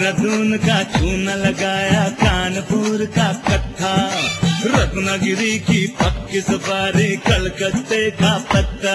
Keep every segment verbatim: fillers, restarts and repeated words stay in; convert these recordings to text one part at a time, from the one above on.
देहरादून का चूना लगाया, कानपुर का कट्ठा, रत्नागिरी की पक्की सुपारी, कलकत्ते का पत्ता।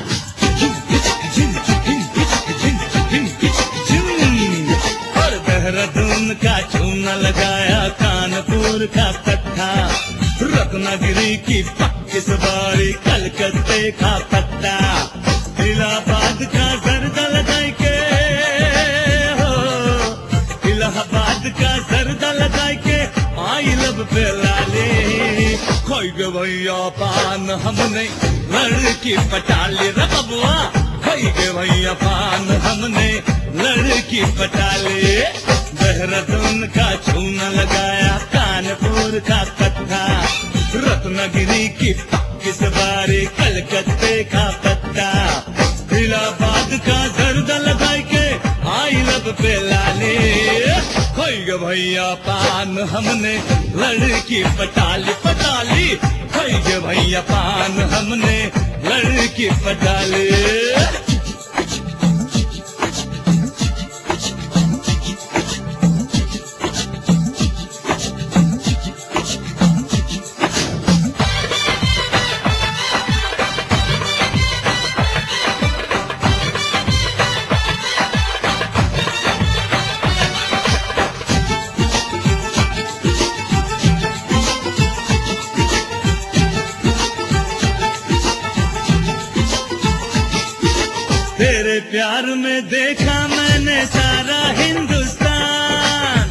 और देहरादून का चूना लगाया, कानपुर का कट्ठा, रत्नागिरी की पक्की सुपारी, कलकत्ते का पत्ता। इलाहाबाद का जर्दा लगाई के हो, इलाहाबाद का जर्दा लगाई के आई लब पे लाले। खोई गे भैया पान हमने लड़की पटाली, रे बबुआ खोई गे भैया पान हमने लड़की पटाली। देहरादून का चूना लगाया, कानपुर का कट्ठा, रत्नागिरी की पक्की सवारी, कलकत्ते का पत्ता। इलाहाबाद का जर्दा लगाई के आई लब पे लाले। खोई गे भैया पान हमने लड़की पटाली पटाली, खोई गे भैया पान हमने लड़की पटाली। तेरे प्यार में देखा मैंने सारा हिंदुस्तान,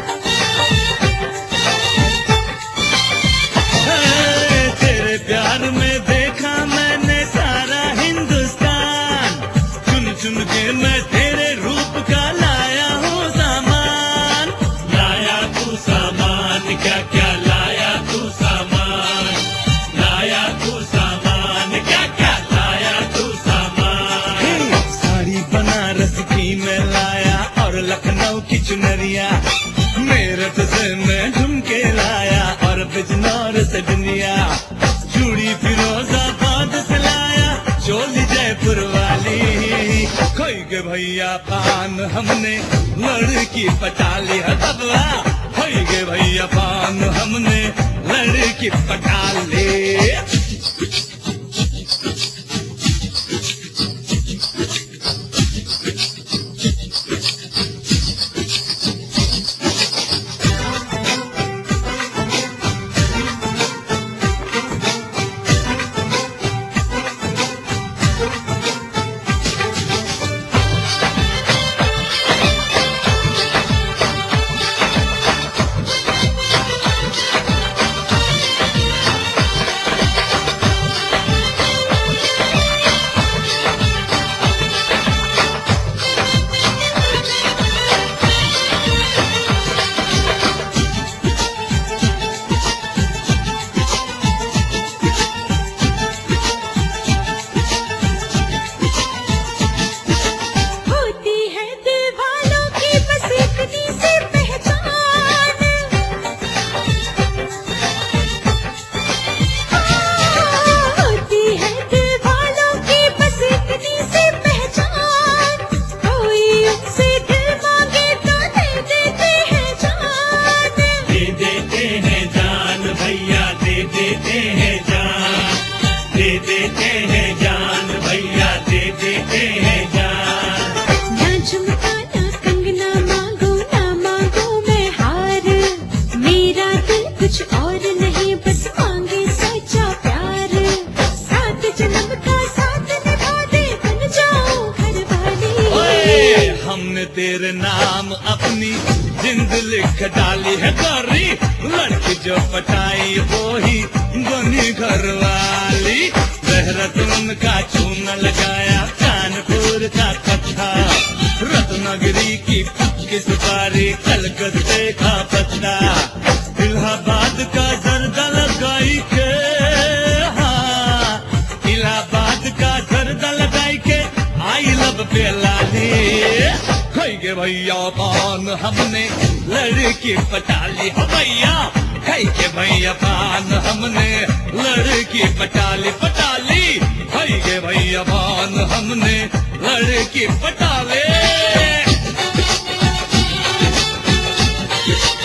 तेरे प्यार में देखा मैंने सारा हिंदुस्तान। चुन चुन के मैं तेरे रूप का लाया हूँ सामान। लाया तू सामान, क्या क्या लाया तू सामान, लाया तू सामान, क्या क्या लाया तू सामान। साड़ी बनारस की मैं लाया और लखनऊ की चुनरिया, मेरठ से मैं झुमके लाया और बिजनौर से दुनिया। चूड़ी फिरोजाबाद से लाया, चोली जयपुर वाली। खोई गे भैया पान हमने लड़की पटाली, हतबला खोई गे भैया पान हमने लड़की पटाली। हमने तेरे नाम अपनी जिंद लिख डाली है गोरी, लड़की जो पटाई वो ही बनी घर वाली। देहरादून का चूना लगाया, कानपुर का कट्ठा, रत्नागिरी की पक्की सुपारी, कलकत्ते का पत्ता। इलाहाबाद का जर्दा लगाई के, हाँ इलाहाबाद का जर्दा लगाई के आई लब पे लाली। खोई गे भैया पान हमने लड़की पटाली, हो भैया खोई के भैया पान हमने लड़की पटाली पटाली। खोई गे भैया पान हमने लड़की पटाली। Yes.